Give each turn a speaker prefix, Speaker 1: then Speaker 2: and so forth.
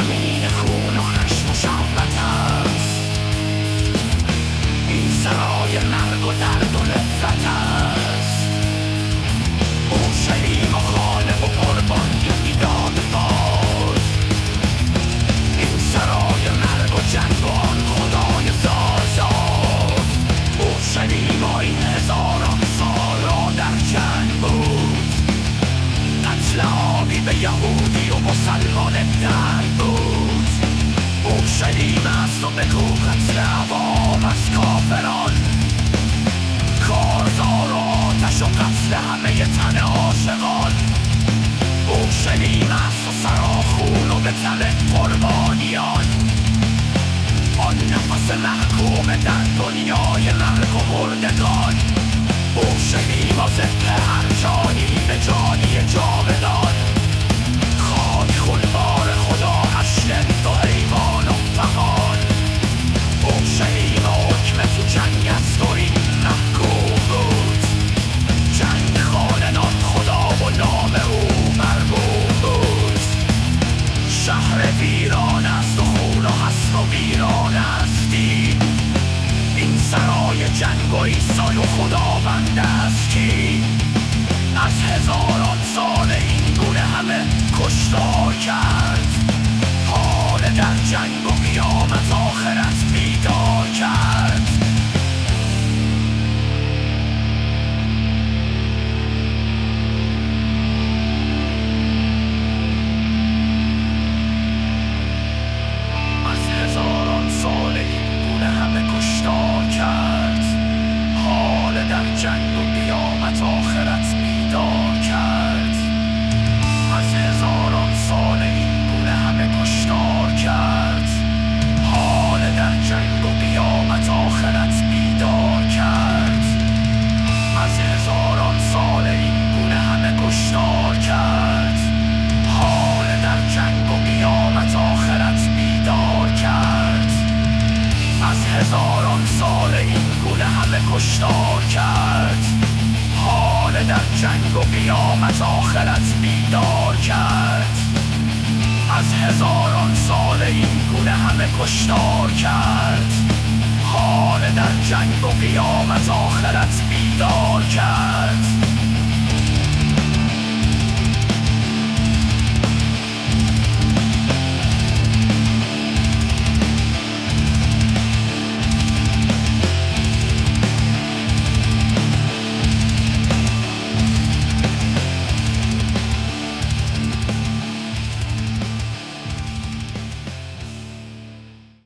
Speaker 1: زمین خون و خشم و شهوت است. این سرای مرگ و درد و نفرت است. اورشلیم و خانه و قربان میدان باد. این سرای مرگ و جنگ و آن خدای زازاد. اورشلیم و این هزاران سال را در جنگ بود. قتل عامی به یهودی و مسلمان ابتر بود. اورشلیم است و بگو قتل عوام از کافران. کارزار و آتش و قتل همه تن عاشقان. اورشلیم است و سراخون و به تن قربانیان. آن نفس محکوم در دنیای مرگ و مردگان. اورشلیم و ذبح هر جانی به جانی جاودان. خاک خونبار خدا حشر دو حیوان و فغان. اورشلیم حکم تو جنگ است و این محکوم بود. جنگ خاننان خدا و نام او مرگوم بود. شهر ویران است و خون و حسن و ویران استی. این سرای جنگ و عیسی و خداوند است کی. از هزاران سال این گونه همه کشتار کرد. حال در جنگ و قیامت آخرت بیدار کرد. از هزاران سال این گونه همه کشتار کرد. حال در جنگ و قیامت آخرت بیدار کرد. از هزاران سال این گونه همه کشتار کرد. حال در جنگ و قیامت آخرت بیدار کرد. از هزاران سال این گونه همه کشتار کرد. حال در جنگ و قیامت آخرت بیدار کرد. از هزاران سال این گونه همه کشتار کرد. حال در جنگ و قیامت آخرت بیدار کرد. از هزاران سال این گونه همه کشتار کرد. حال در جنگ و قیامت آخرت بیدار کرد.